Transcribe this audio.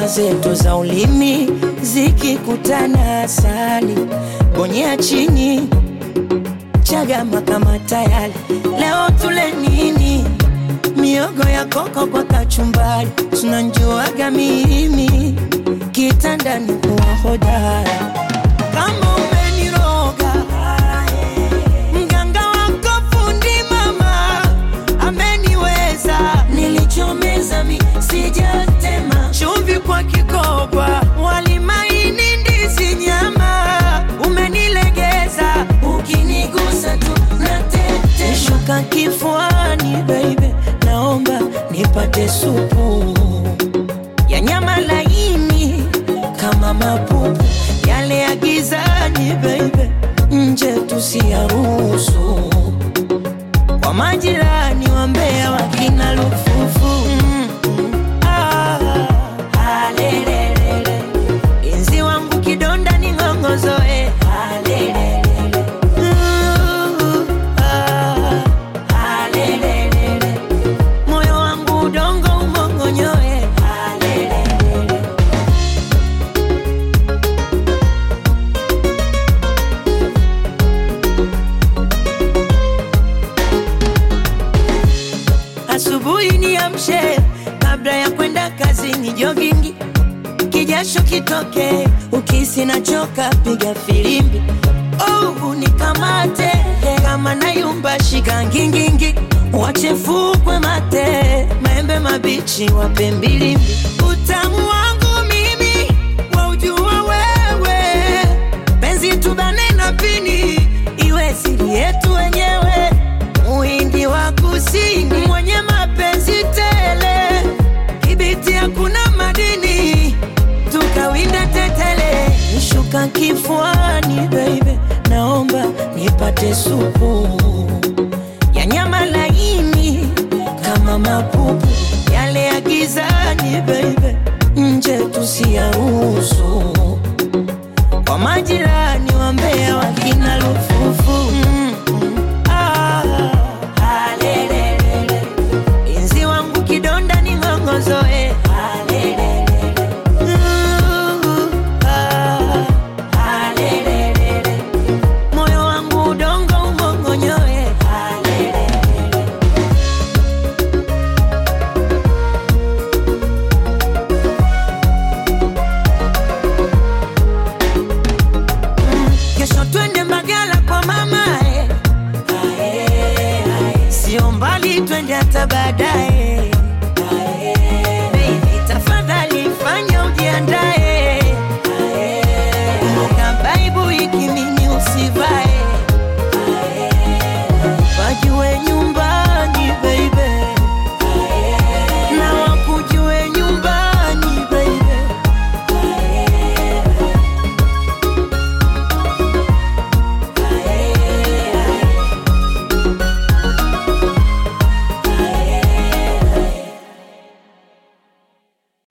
zetu za ulimi zikikutana asali, bonyea chini, chagama kama tayari. Leo tule nini? Miogo ya koko kwa kachumbari, tunanjuaga mimi kitandani kuwa hodari. Kama umeniroga, mganga wako fundi mama ameniweza. Nilichomeza mi sijatema, chumvi kwa kikoba, wali maini ndizi nyama. Umenilegeza, ukinigusa tu natete. Shuka kifuani baby, naomba nipate supu ya nyama laini kama mapupu, yale ya gizani baby, nje tusiyaruhusu. Kwa majirani wambea wakina lufufu, halelelele. Inzi wangu kidonda ni ngongozoe, halelelele. Halelelele. Moyo wangu udongo umongonyoe, halelelele. Asubuhi niamshe, kabla ya kwenda kazini jogging, kijasho kitoke, ukisi nachoka piga filimbi. Oh, unikamate, kama nayumba shika ngingingi, wache fukwe mate, maembe mabichi wape mbilimbi. Utamu wangu mimi waujua wewe, penzi tubane na pini, iwe siri yetu wenyewe. Muhindi wa kusini mwenye mapenzi tele, kibiti hakuna madini, tukawinda tetele. Nishuka kifuani baby, naomba nipate supu ya nyama laini kama mapupu, yale ya gizani baby, nje tusiyaruhusu. Kwa majirani wambea wakina lufufu, halelelele. Inzi wangu kidonda ni ngongozoe, halelelele. Halelelele. Moyo wangu udongo umongonyoe, halelelele. Kesho twende Mbagala kwa mama, sio mbali twende hata baadaye.